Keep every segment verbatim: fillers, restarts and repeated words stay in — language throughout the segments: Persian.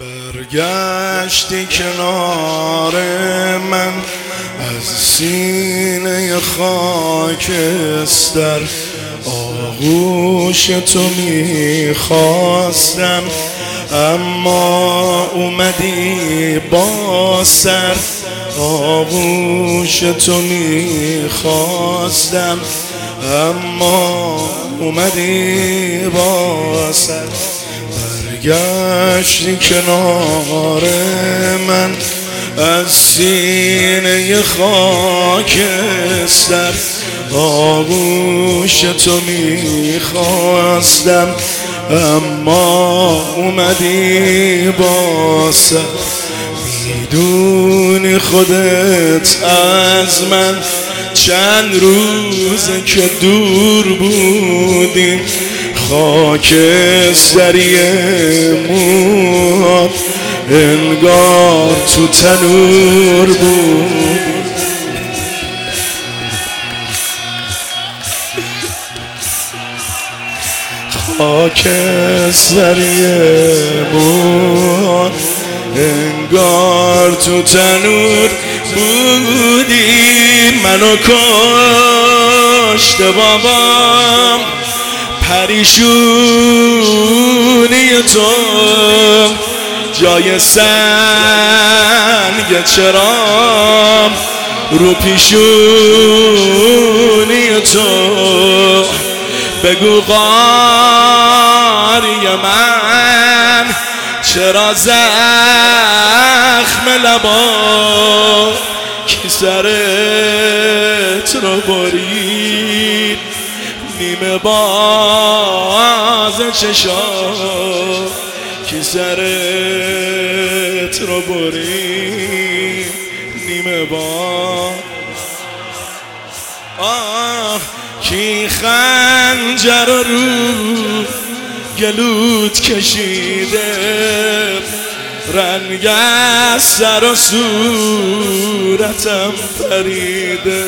برگشتی کنار من از سینه خاکستر، آغوش تو میخواستم اما اومدی با سر. آغوش تو میخواستم اما اومدی با سر. برگشتی کنار من از سینه خاکستر، آغوش تو میخواستم اما اومدی با سر. میدونی خودت از من چند روزه که دور بودیم، خاکستری موهات انگار تو تنور بود. خاکستری موهات انگار تو تنور بودی. منو کشته بابام پریشونی تو، جای سنگ چرام رو پیشونی تو. بگو قاری من چرا زخم لبا کی سرت رو برید، نیمه باز چشا کی سرت رو برید، نیمه باز. آه کی خنجر رو گلوت کشیده، رنگ از سر و صورتم پریده.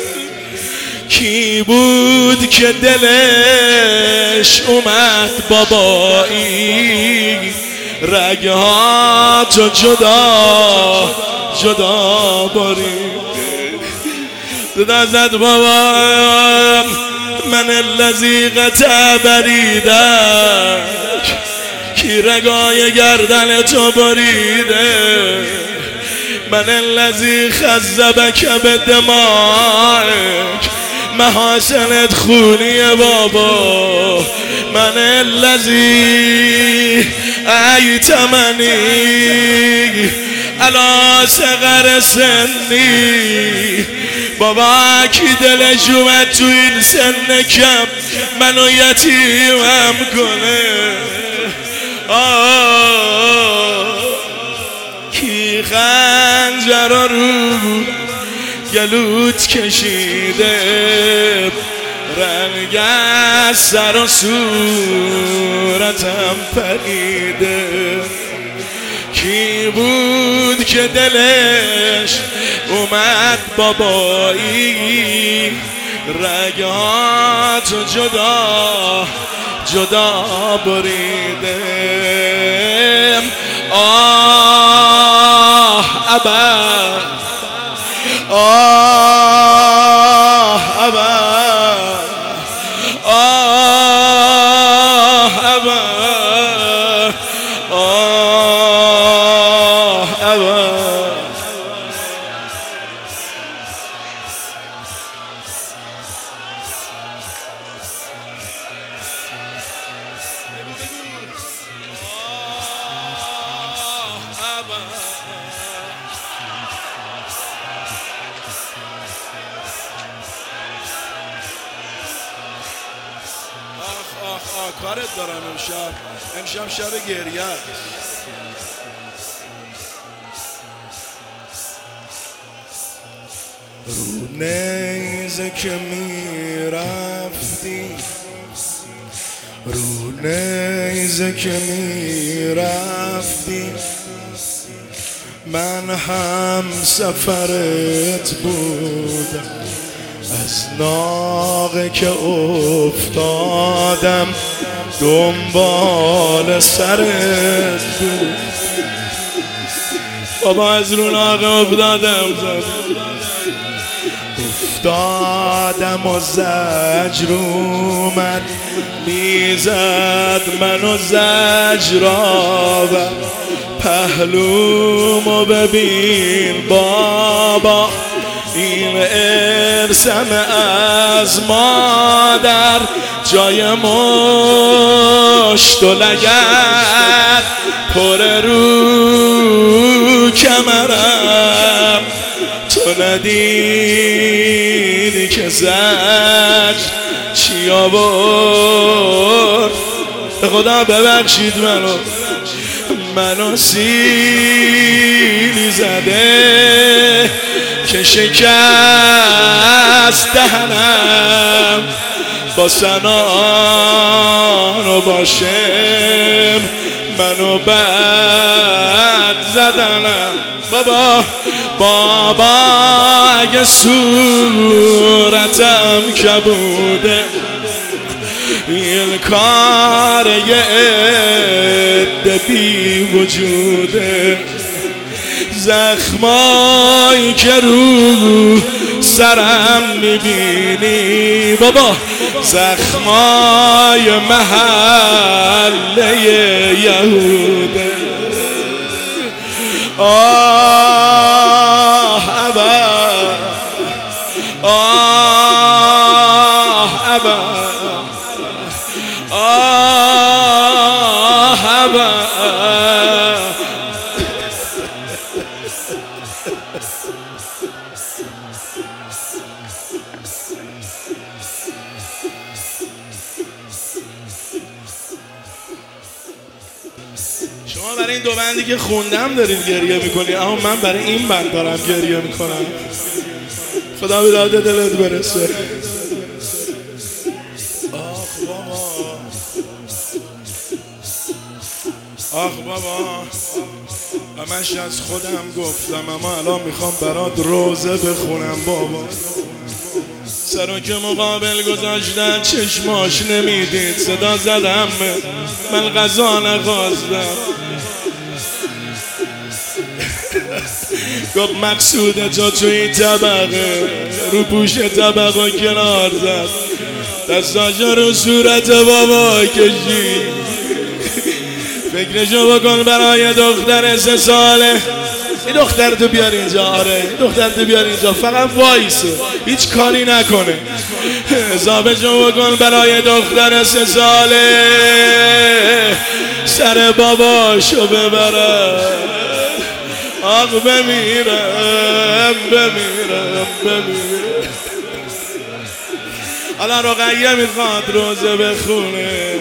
کی بود که دلش اومد بابایی، رگهاتو جدا جدا برید. صدا زد بابام من الذی قطع بریدک، کی رگای گردن تو بریده. من الذی خذبک بدمائک، محاسنت خونی بابا. من الذی ایتمنی علی صغر سنی. بابا کی دلش اومد تو این سن کم منو یتیمم کنه. آه کی خنجر رو گلوت کشیده، رنگ از سر و صورتم پریده. کی بود که دلش اومد بابایی، رگاتو جدا جدا بریده. آه ابد، آه ابد، آه ابد، آه ابد. آه کارت دارم امشب، امشب شب گریه است. رو نیزه که میرفتی، رو نیزه که میرفتی، من هم سفرت بودم. از ناقه که افتادم دنبال سرت بود بابا، از رو ناقه افتادم افتادم و زجر اومد میزد منو زجرآور. پهلومو ببین بابا، این ارثم از مادر، جای مشت و لگد پر رو کمرم. تو ندیدی که زجر چی آورد؟ به خدا ببخشید منو منو سیلی زده که شکست دهنم. با سنان و باشم منو بد زدنم. بابا بابا اگه صورتم کبوده، این کار یه عده بی وجوده. زخمایی که رو سرم میبینی بابا، زخمای محله یهوده. آه ابا، آه ابا، آه ابا. شما برای این دو بندی که خوندم دارید گریه میکنید، اما من برای این بند دارم گریه میکنم. خدا به داد دلت برسه. آخ بابا، آخ بابا، همش از خودم گفتم، اما الان میخوام برات روزه بخونم بابا. سرو که مقابل گذاشتن چشماش نمیدید، صدا زدم من غذا نخواستم. گفت مقصود تو توی طبقه، رو پوش طبقه کنار زد، دستاش رو صورت بابا کشید. فکرشو بکن برای دختر سه ساله. این دختر تو بیار اینجا، آره این دختر تو بیار اینجا، فقط وایسه هیچ کاری نکنه. حسابشو بکن برای دختر سه ساله، سر باباشو ببره. آخ بمیرم بمیرم بمیرم. حالا رقیه میخواد روزه بخونه.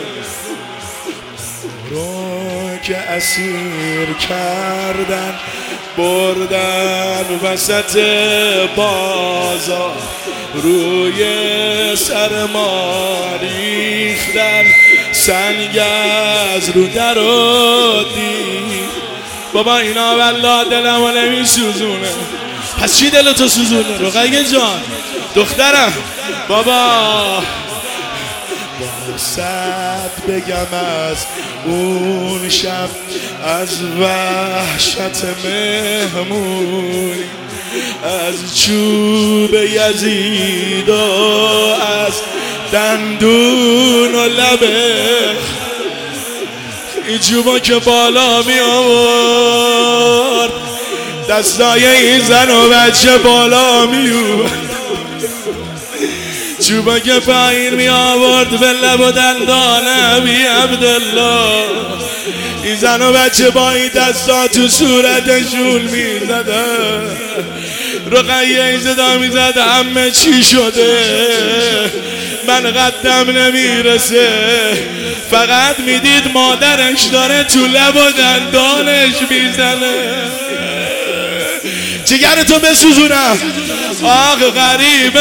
رو که اسیر کردن بردن وسط بازار، روی سر ما ریختن سنگ از رو در و دید. بابا اینا والله دلمو نمی سوزونه. پس چی دلتو سوزونه رقیه جان دخترم؟ بابا صد بگم از اون شب، از وحشت مهمونی، از چوب یزید و از دندون و لبه. این چوبا که بالا می آورد، دستای این زن و بچه بالا می آورد. چوبا که پایین می آورد به لب و دندان ابی عبدالله. این زن و بچه با این دستا تو صورتشون می زده. رقیه این صدا می زد همه چی شده، من قدم نمی رسه. فقط می دید مادرش داره تو لب و دندانش می زنه. جگرتو بسوزونم آخ غریب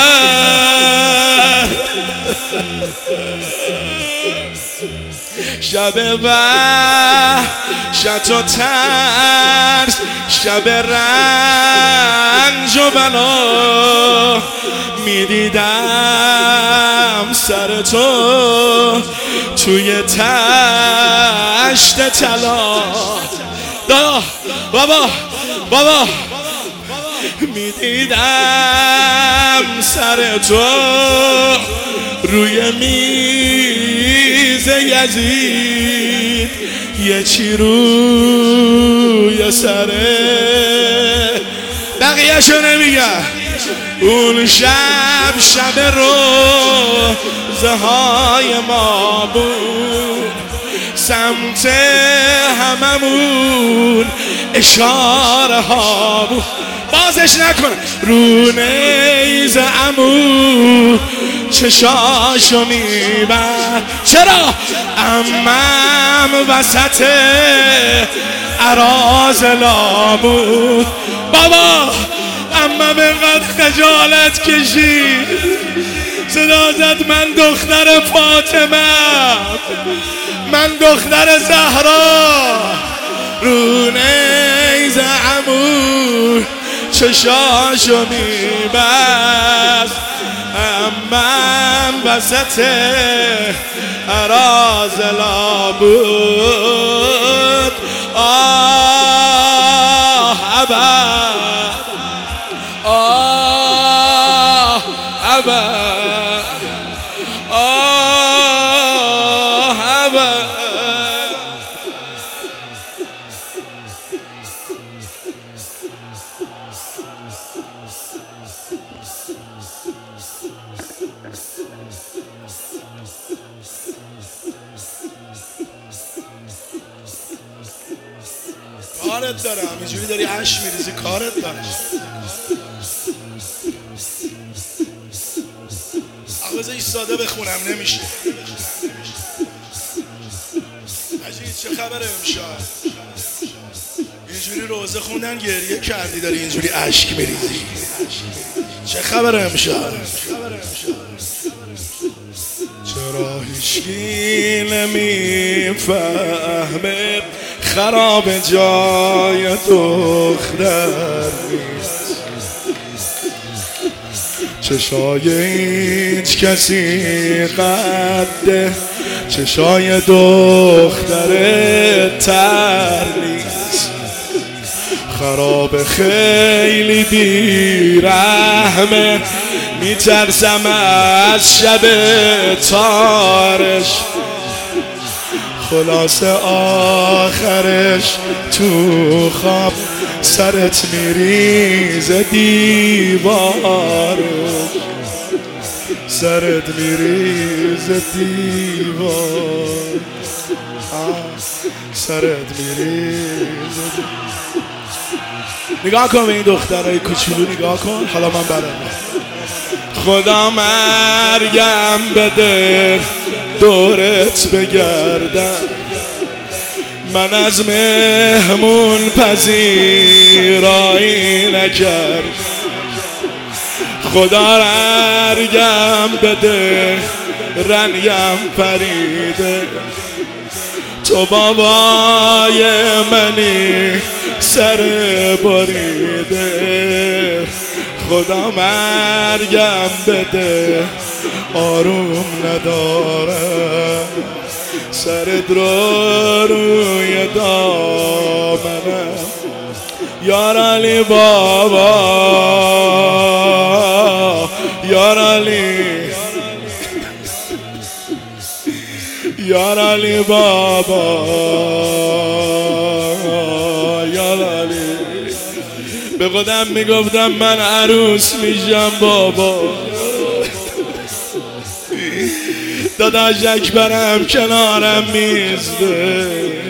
مادر. شب وحشت و ترس، شب رنج و بلا، میدیدم سر تو توی تشت طلا. دادا بابا بابا میدیدم سر تو روی میز یزید، یه چی روی سره بقیه‌شو نمیگم. اون شب شب روزه های ما بود، سمت هممون اشاره ها بود. بازش نکن رو نیز عمو چشاشو میبرد. چرا؟ عمم وسط اراذلا بود. بابا عمم اینقدر خجالت کشید، صدا زد من دختر فاطمه، من دختر زهرا. رو نیز عمو چشاشو میبست، عمم وسط اراذلا بود. آه ابد، آه ابد، آه ابد. کارت دارم، اینجوری داری عشق میریزی، کارت دارم. آقا ایستاده بخونم نمیشه. عجیب چه خبره امشب؟ اینجوری روزه خوندن گریه کردی، داری اینجوری عشق میریزی. چه خبره امشب؟ چرا هیچکی نمیفهمه خراب جای دختر نیست؟ چشای هیچ کسی قده چشای دختر تر نیست. خراب خیلی بیرحمه، میترسم از شب تارش، خلاصه آخرش تو خواب سرت میریز دیوار، سرت میریز دیوار، سرت میریز. نگاه کن به این دخترای کوچولو، نگاه کن. حالا من برم. خدا مرگم بده دورت بگردم، من از مهمون پذیرایی نکرد. خدا مرگم بده رنگم پریده، تو بابای منی سر بریده. خدا مرگم بده آروم ندارم، سرت رو روی دامنم. یار علی بابا، یار علی، یار علی بابا، یار علی. به خودم میگفتم من عروس میشم بابا، داداش اکبرم کنارم میزده.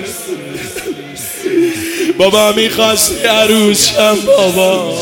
بابا میخواستی عروس شم بابا،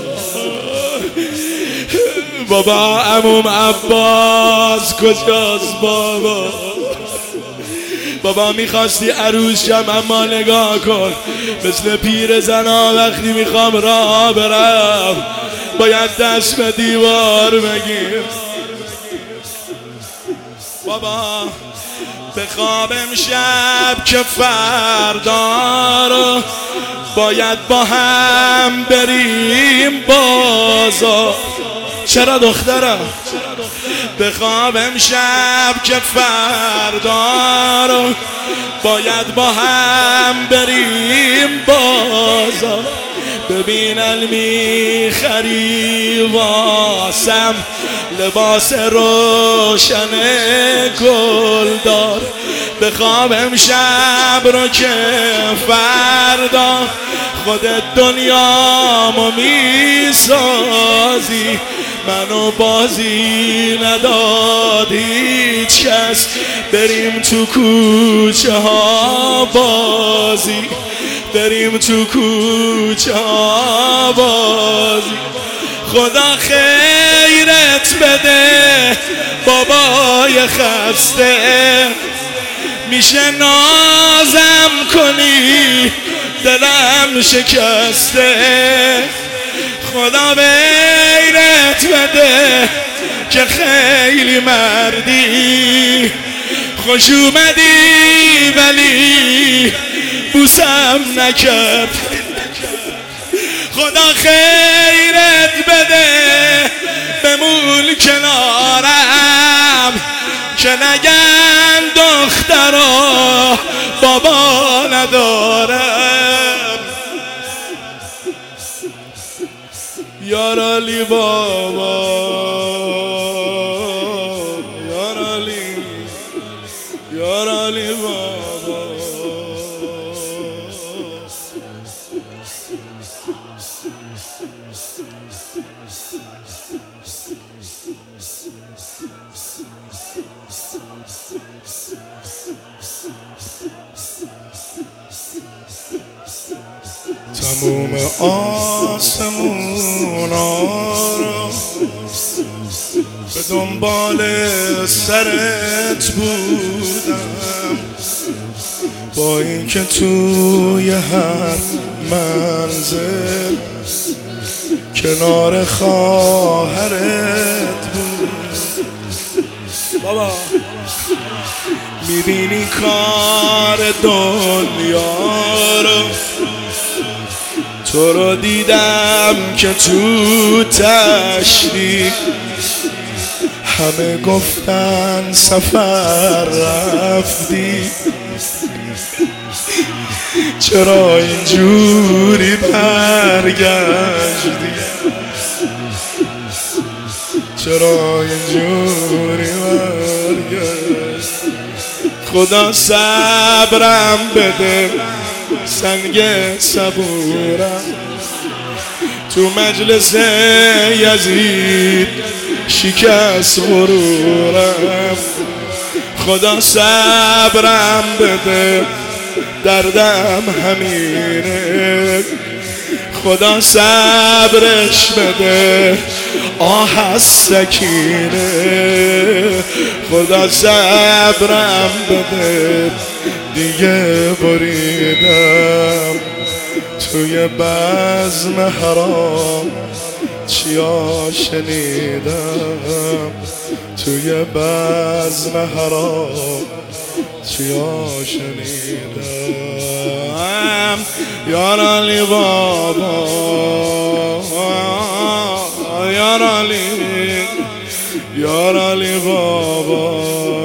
بابا عموم عباس کجاست بابا؟ بابا میخواستی عروس شم، اما نگاه کن مثل پیر زنا وقتی میخوام راه برم باید دست به دیوار بگیر. بابا بخواب امشب که فردا رو باید با هم بریم بازار. چرا دخترم؟ بخواب امشب که فردا رو باید با هم بریم بازار. ببین علمی خری واسم لباس روشن گلدار. بخواب امشب رو که فردا خودت دنیامو میسازی. منو بازی نداد هیچ کس، بریم تو کوچه ها بازی، بریم تو کوچه ها بازی. خدا خیرت بده بابای خسته، میشه نازم کنی دلم شکسته. خدا خیرت بده که خیلی مردی، خوش اومدی ولی بوسم نکرد. خدا خیرت بده بمون کنارم که نگن دخترا بابا ندارم. یار علی بابا، یار علی، یار علی بابا. تموم آسمونا رو به دنبال سرت بودم، با اینکه توی هر منزل کنار خواهرت بود. بابا میبینی کار دنیا رو، تو رو دیدم که تو تشتی همه گفتن سفر رفتی، چرا اینجوری برگشتی، چرا اینجوری برگشتی. خدا صبرم بده سنگ صبورم، تو مجلس یزید شکست غرورم. خدا صبرم بده دردم همینه، خدا صبرش بده آه از سکینه. خدا صبرم بده دیگه بریدم توی بزم حرام، چیا شنیدم توی بزم حرام، چیا شنیدم. یار علی بابا، یار علی، یار علی بابا،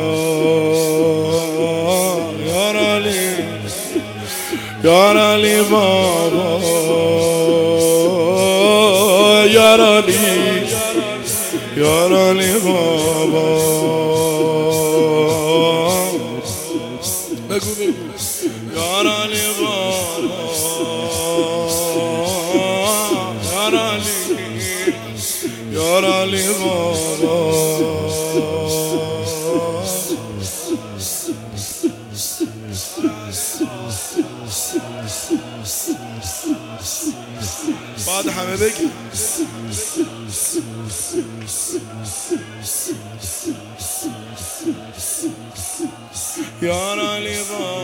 یار علی، یار علی بابا، یار علی، یار علی بابا. بگو بگو یار علی بابا، یار علی، یار علی بابا. بعد همه بگی یار علی بابا.